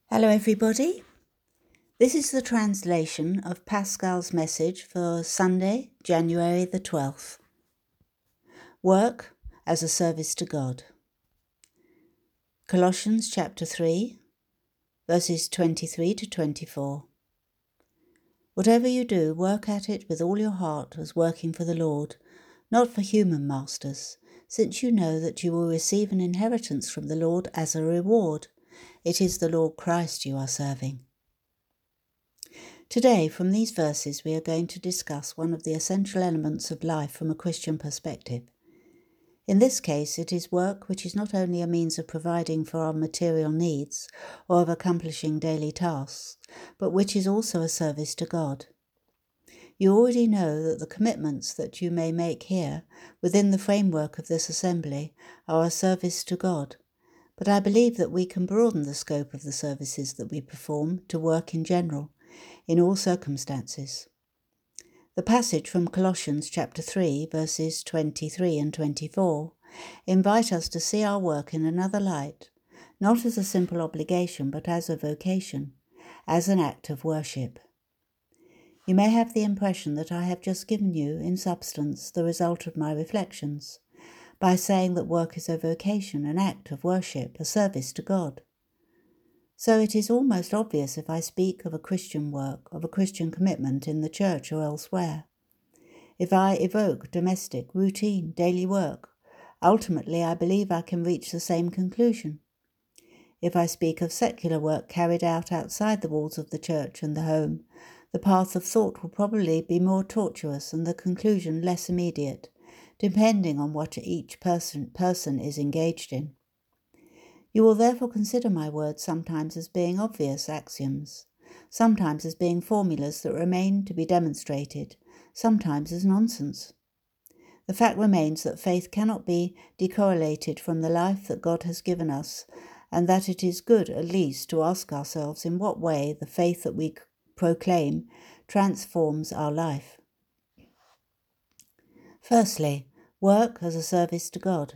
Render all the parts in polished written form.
Hello everybody. This is the translation of Pascal's message for Sunday, January the 12th. Work as a service to God. Colossians chapter 3, verses 23 to 24. Whatever you do, work at it with all your heart as working for the Lord, not for human masters, since you know that you will receive an inheritance from the Lord as a reward. It is the Lord Christ you are serving. Today, from these verses, we are going to discuss one of the essential elements of life from a Christian perspective. In this case, it is work which is not only a means of providing for our material needs or of accomplishing daily tasks, but which is also a service to God. You already know that the commitments that you may make here, within the framework of this assembly, are a service to God, but I believe that we can broaden the scope of the services that we perform to work in general, in all circumstances. The passage from Colossians chapter 3, verses 23 and 24, invite us to see our work in another light, not as a simple obligation, but as a vocation, as an act of worship. You may have the impression that I have just given you, in substance, the result of my reflections, by saying that work is a vocation, an act of worship, a service to God. So it is almost obvious if I speak of a Christian work, of a Christian commitment in the church or elsewhere. If I evoke domestic, routine, daily work, ultimately I believe I can reach the same conclusion. If I speak of secular work carried out outside the walls of the church and the home, the path of thought will probably be more tortuous and the conclusion less immediate, depending on what each person is engaged in. You will therefore consider my words sometimes as being obvious axioms, sometimes as being formulas that remain to be demonstrated, sometimes as nonsense. The fact remains that faith cannot be decorrelated from the life that God has given us, and that it is good at least to ask ourselves in what way the faith that we proclaim transforms our life. Firstly, work as a service to God.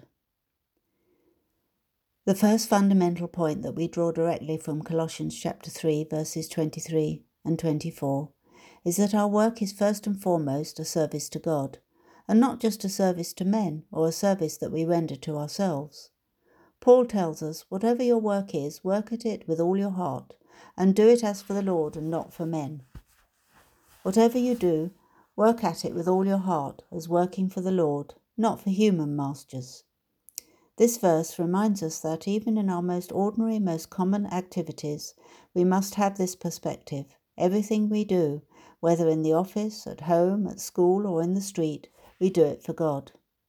The first fundamental point that we draw directly from Colossians chapter 3, verses 23 and 24, is that our work is first and foremost a service to God, and not just a service to men or a service that we render to ourselves. Paul tells us, whatever your work is, work at it with all your heart, and do it as for the Lord and not for men. Whatever you do, work at it with all your heart, as working for the Lord, not for human masters. This verse reminds us that even in our most ordinary, most common activities, we must have this perspective. Everything we do, whether in the office, at home, at school, or in the street, we do it for God.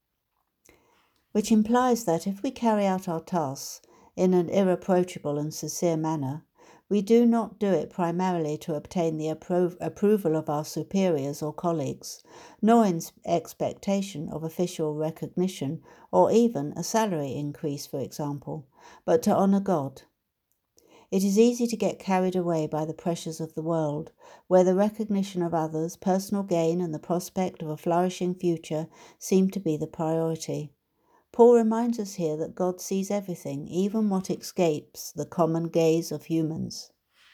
Which implies that if we carry out our tasks in an irreproachable and sincere manner, we do not do it primarily to obtain the approval of our superiors or colleagues, nor in expectation of official recognition or even a salary increase, for example, but to honour God. It is easy to get carried away by the pressures of the world, where the recognition of others, personal gain, and the prospect of a flourishing future seem to be the priority. Paul reminds us here that God sees everything, even what escapes the common gaze of humans.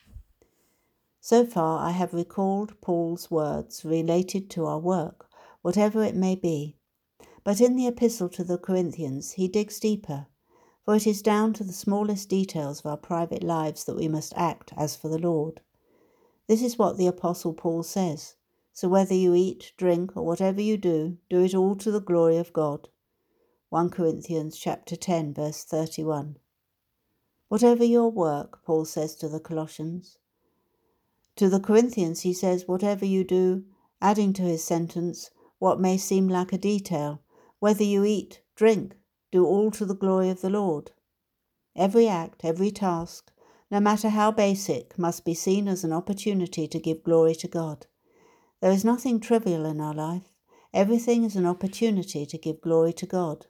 So far, I have recalled Paul's words related to our work, whatever it may be. But in the epistle to the Corinthians, he digs deeper, for it is down to the smallest details of our private lives that we must act as for the Lord. This is what the Apostle Paul says. So whether you eat, drink, or whatever you do it all to the glory of God. 1 Corinthians chapter 10, verse 31. Whatever your work, Paul says to the Colossians. To the Corinthians he says, whatever you do, adding to his sentence what may seem like a detail, whether you eat, drink, do all to the glory of the Lord. Every act, every task, no matter how basic, must be seen as an opportunity to give glory to God. There is nothing trivial in our life. Everything is an opportunity to give glory to God.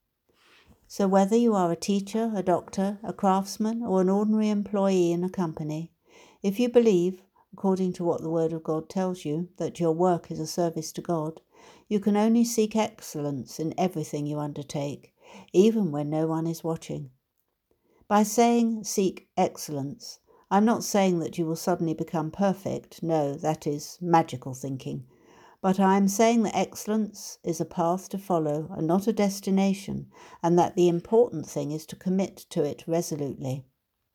So whether you are a teacher, a doctor, a craftsman, or an ordinary employee in a company, if you believe, according to what the Word of God tells you, that your work is a service to God, you can only seek excellence in everything you undertake, even when no one is watching. By saying seek excellence, I'm not saying that you will suddenly become perfect. No, that is magical thinking. But I am saying that excellence is a path to follow and not a destination, and that the important thing is to commit to it resolutely.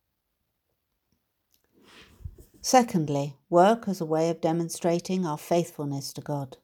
Secondly, work as a way of demonstrating our faithfulness to God.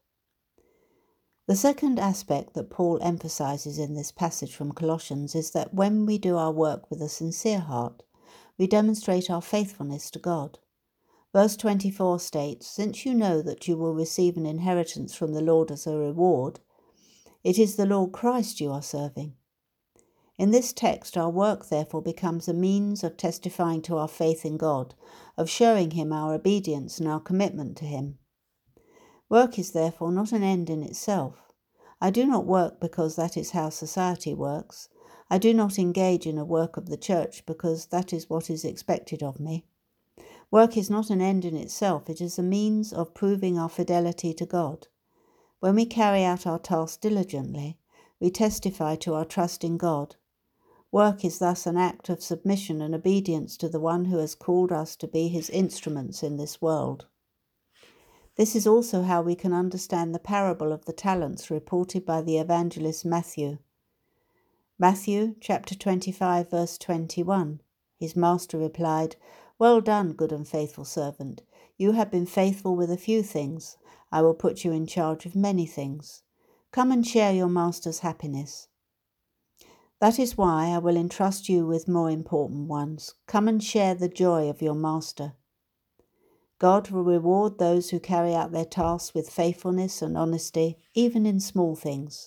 The second aspect that Paul emphasizes in this passage from Colossians is that when we do our work with a sincere heart, we demonstrate our faithfulness to God. Verse 24 states, "Since you know that you will receive an inheritance from the Lord as a reward, it is the Lord Christ you are serving." In this text, our work therefore becomes a means of testifying to our faith in God, of showing Him our obedience and our commitment to Him. Work is therefore not an end in itself. I do not work because that is how society works. I do not engage in a work of the church because that is what is expected of me. Work is not an end in itself, it is a means of proving our fidelity to God. When we carry out our task diligently, we testify to our trust in God. Work is thus an act of submission and obedience to the one who has called us to be his instruments in this world. This is also how we can understand the parable of the talents reported by the evangelist Matthew. Matthew chapter 25 verse 21. His master replied, "Well done, good and faithful servant. You have been faithful with a few things. I will put you in charge of many things. Come and share your master's happiness." That is why I will entrust you with more important ones. Come and share the joy of your master. God will reward those who carry out their tasks with faithfulness and honesty, even in small things.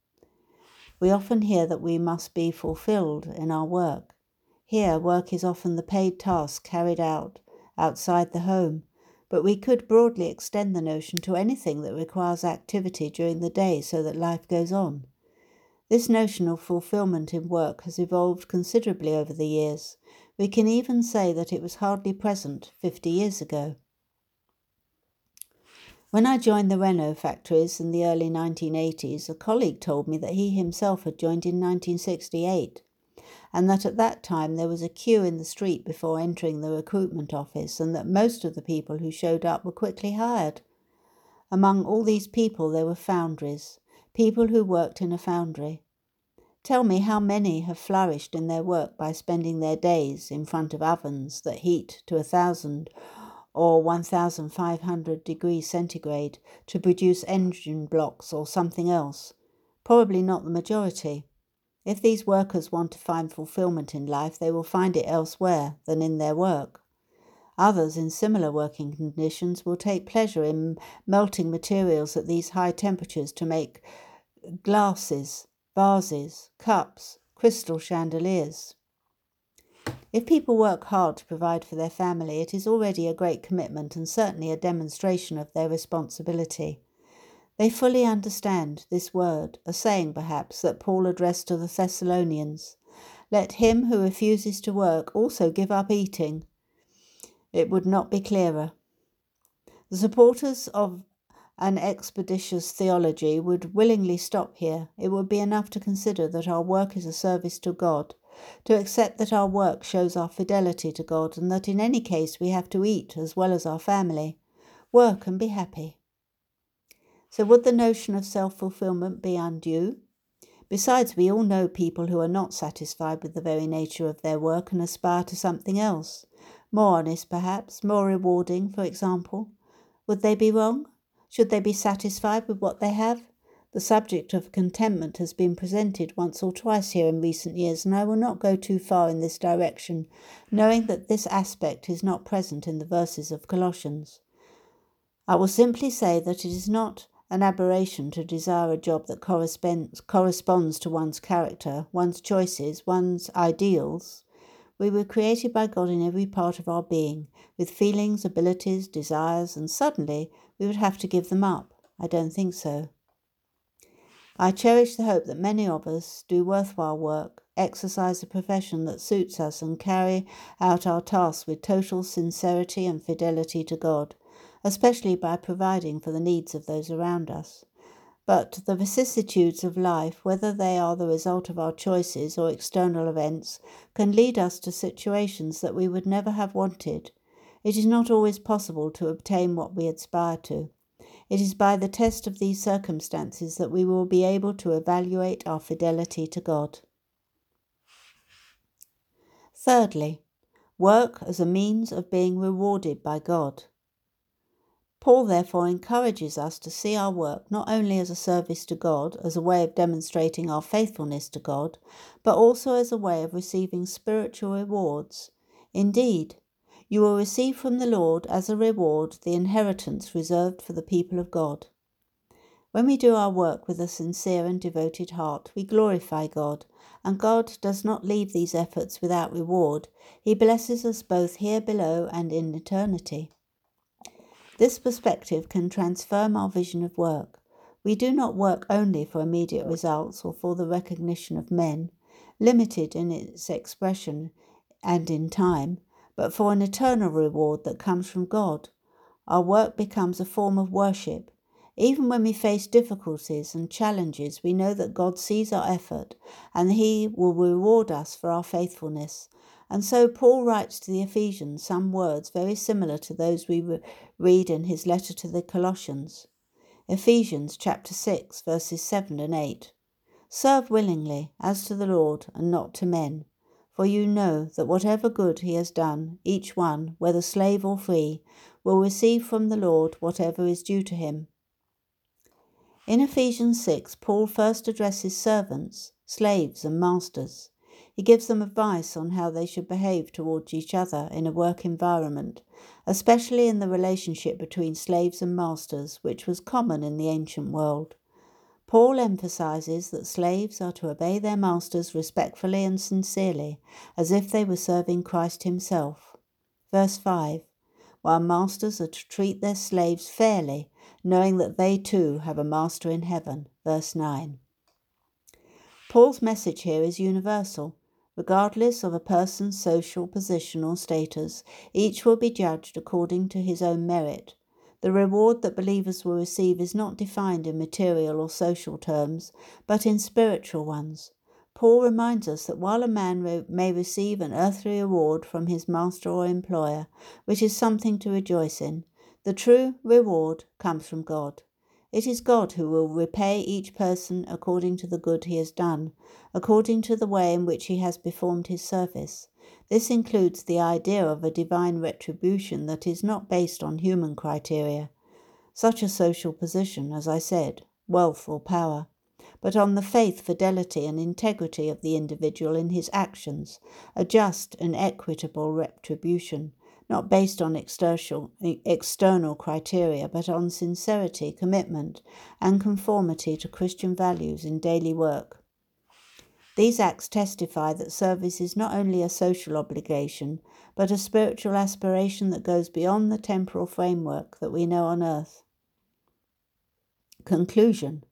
We often hear that we must be fulfilled in our work. Here, work is often the paid task carried out outside the home, but we could broadly extend the notion to anything that requires activity during the day so that life goes on. This notion of fulfillment in work has evolved considerably over the years. We can even say that it was hardly present 50 years ago. When I joined the Renault factories in the early 1980s, a colleague told me that he himself had joined in 1968, and that at that time there was a queue in the street before entering the recruitment office, and that most of the people who showed up were quickly hired. Among all these people there were foundries, people who worked in a foundry. Tell me how many have flourished in their work by spending their days in front of ovens that heat to 1,000 or 1,500 degrees centigrade to produce engine blocks or something else. Probably not the majority. If these workers want to find fulfillment in life, they will find it elsewhere than in their work. Others in similar working conditions will take pleasure in melting materials at these high temperatures to make glasses, vases, cups, crystal chandeliers. If people work hard to provide for their family, it is already a great commitment and certainly a demonstration of their responsibility. They fully understand this word, a saying perhaps that Paul addressed to the Thessalonians. Let him who refuses to work also give up eating. It would not be clearer. The supporters of an expeditious theology would willingly stop here. It would be enough to consider that our work is a service to God, to accept that our work shows our fidelity to God, and that in any case we have to eat as well as our family. Work and be happy. So would the notion of self-fulfillment be undue? Besides, we all know people who are not satisfied with the very nature of their work and aspire to something else. More honest, perhaps, more rewarding, for example. Would they be wrong? Should they be satisfied with what they have? The subject of contentment has been presented once or twice here in recent years, and I will not go too far in this direction, knowing that this aspect is not present in the verses of Colossians. I will simply say that it is not an aberration to desire a job that corresponds to one's character, one's choices, one's ideals. We were created by God in every part of our being, with feelings, abilities, desires, and suddenly we would have to give them up. I don't think so. I cherish the hope that many of us do worthwhile work, exercise a profession that suits us, and carry out our tasks with total sincerity and fidelity to God, especially by providing for the needs of those around us. But the vicissitudes of life, whether they are the result of our choices or external events, can lead us to situations that we would never have wanted. It is not always possible to obtain what we aspire to. It is by the test of these circumstances that we will be able to evaluate our fidelity to God. Thirdly, work as a means of being rewarded by God. Paul therefore encourages us to see our work not only as a service to God, as a way of demonstrating our faithfulness to God, but also as a way of receiving spiritual rewards. Indeed, you will receive from the Lord as a reward the inheritance reserved for the people of God. When we do our work with a sincere and devoted heart, we glorify God, and God does not leave these efforts without reward. He blesses us both here below and in eternity. This perspective can transform our vision of work. We do not work only for immediate results or for the recognition of men, limited in its expression and in time, but for an eternal reward that comes from God. Our work becomes a form of worship. Even when we face difficulties and challenges, we know that God sees our effort and He will reward us for our faithfulness. And so Paul writes to the Ephesians some words very similar to those we read in his letter to the Colossians. Ephesians chapter 6, verses 7 and 8. Serve willingly, as to the Lord, and not to men. For you know that whatever good he has done, each one, whether slave or free, will receive from the Lord whatever is due to him. In Ephesians 6, Paul first addresses servants, slaves, and masters. He gives them advice on how they should behave towards each other in a work environment, especially in the relationship between slaves and masters, which was common in the ancient world. Paul emphasizes that slaves are to obey their masters respectfully and sincerely, as if they were serving Christ himself. Verse 5, while masters are to treat their slaves fairly, knowing that they too have a master in heaven. Verse 9. Paul's message here is universal. Regardless of a person's social position or status, each will be judged according to his own merit. The reward that believers will receive is not defined in material or social terms, but in spiritual ones. Paul reminds us that while a man may receive an earthly reward from his master or employer, which is something to rejoice in, the true reward comes from God. It is God who will repay each person according to the good he has done, according to the way in which he has performed his service. This includes the idea of a divine retribution that is not based on human criteria, such as social position, as I said, wealth or power, but on the faith, fidelity, and integrity of the individual in his actions, a just and equitable retribution, not based on external criteria, but on sincerity, commitment, and conformity to Christian values in daily work. These acts testify that service is not only a social obligation, but a spiritual aspiration that goes beyond the temporal framework that we know on earth. Conclusion.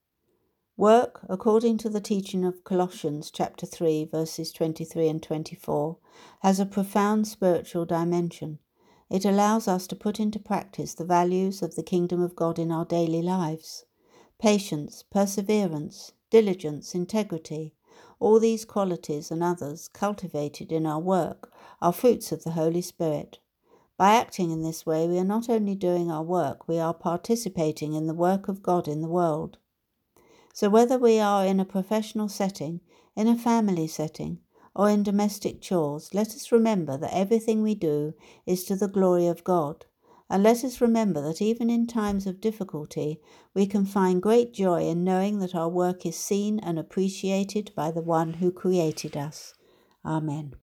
Work, according to the teaching of Colossians chapter 3, verses 23 and 24, has a profound spiritual dimension. It allows us to put into practice the values of the kingdom of God in our daily lives. Patience, perseverance, diligence, integrity, all these qualities and others cultivated in our work are fruits of the Holy Spirit. By acting in this way, we are not only doing our work, we are participating in the work of God in the world. So whether we are in a professional setting, in a family setting, or in domestic chores, let us remember that everything we do is to the glory of God. And let us remember that even in times of difficulty, we can find great joy in knowing that our work is seen and appreciated by the one who created us. Amen.